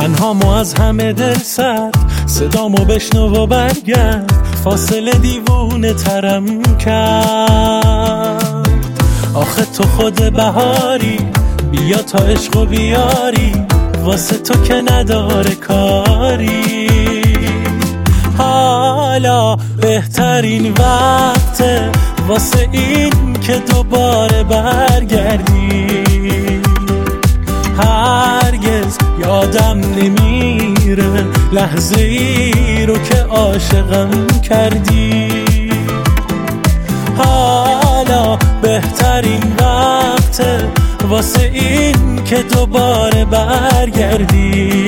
تنهامو از همه دل سرد، صدامو بشنو و برگرد، فاصله دیوونه ترم کرد. آخه تو خود بهاری، بیا تا عشقو بیاری، واسه تو که نداره کاری. حالا بهترین وقته واسه این که دوباره برگردی. هرگز یادم نمیره لحظه ای رو که عاشقم کردی. حالا بهترین وقته واسه این که دوباره برگردی.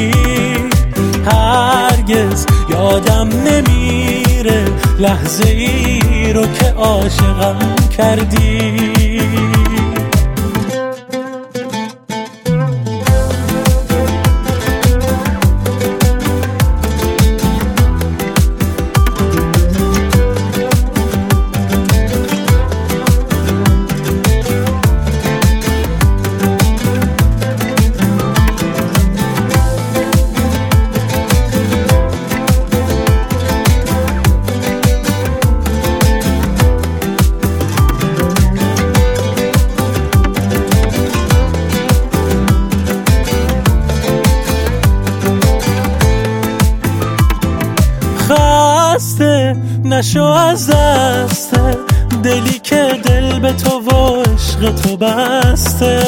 هرگز یادم نمیره لحظه ای رو که عاشقم کردی. خسته نشو از دست دلی که دل به تو و عشق تو بسته.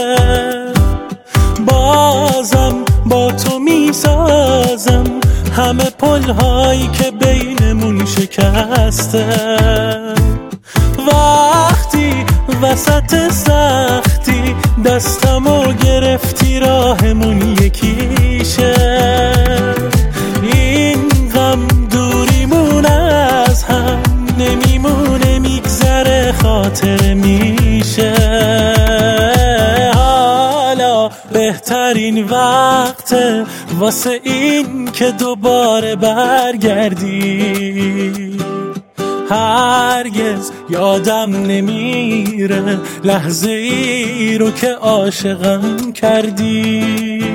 بازم با تو میسازم همه پل‌هایی که بینمون شکسته. وقتی وسط سختی دستمو گرفتی راهمون یکیشه. این غم دوریمون از هم نمیمونه، میگذره خاطر میشه. حالا بهترین وقته واسه این که دوباره برگردی. هرگز یادم نمیره لحظه ای رو که عاشقم کردی.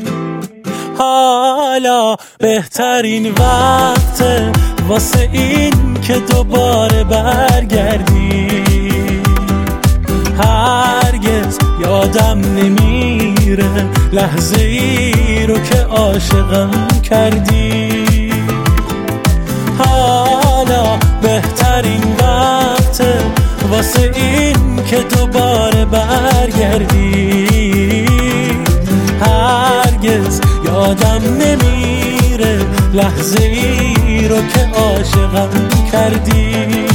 حالا بهترین وقته واسه این که دوباره برگردی. هرگز یادم نمیره لحظه ای رو که عاشقم کردی. حالا بهترین وقته واسه این که دوباره برگردی. هرگز یادم نمیره لحظه ای رو که عاشقم کردی.